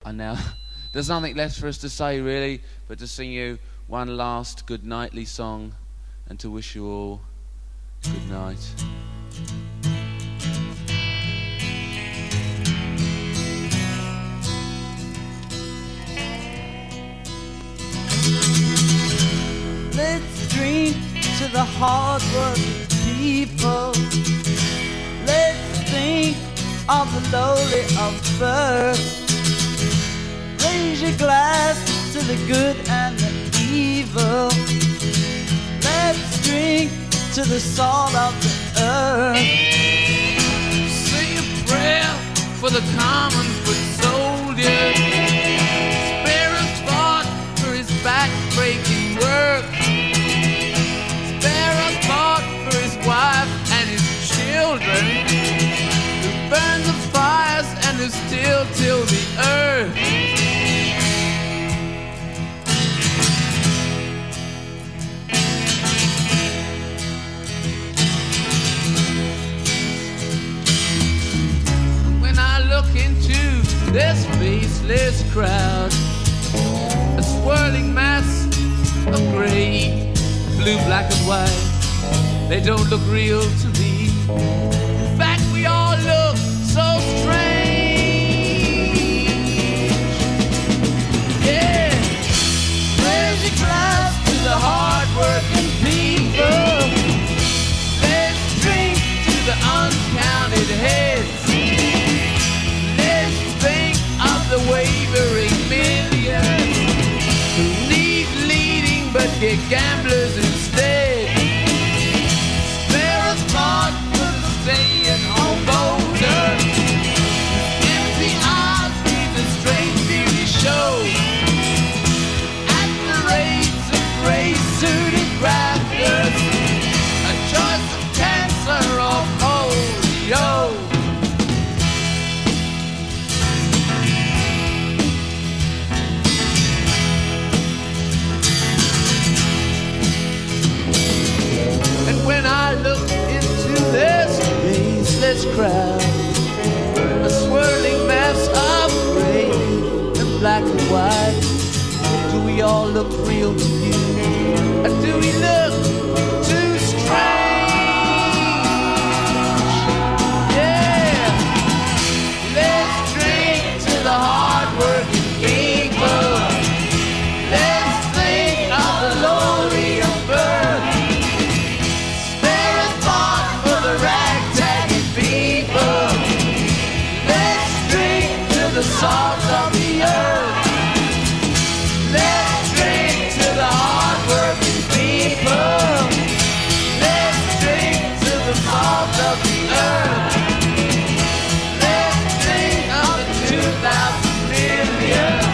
And now there's nothing left for us to say really, but to sing you one last good nightly song and to wish you all good night. Let's drink to the hard-working people. Let's think of the lowly of birth. Raise your glass to the good and the evil. Let's drink to the salt of the earth. Say a prayer for the common foot soldier. Spare a thought for his back-breaking work. Spare a thought for his wife and his children, who burn the fires and who still till the earth. When I look into this faceless crowd, a swirling mass of grey, blue, black and white, they don't look real to me. In fact, we all look so strange. Yeah, Raise your glass to the hard-working people. let's drink to the uncounted heads. Let's think of the wavering millions who need leading but get gamblers instead. Spare a thought for the stay-at-home voter. Empty eyes read the strange beauty show. At the rates of gray-suited grafters, a choice of cancer or polio. And when I look into this faceless crowd, a swirling mass of gray and black and white, do we all look real to you? Or do we look too strange? Yeah, let's drink to the hard-working people. Let's think of the lowly of birth. Spare a thought for the ragtag people. Let's drink to the salt of the earth. Let's drink to the hard-working people. Let's drink to the salt of the earth. Let's drink of the 2,000 million.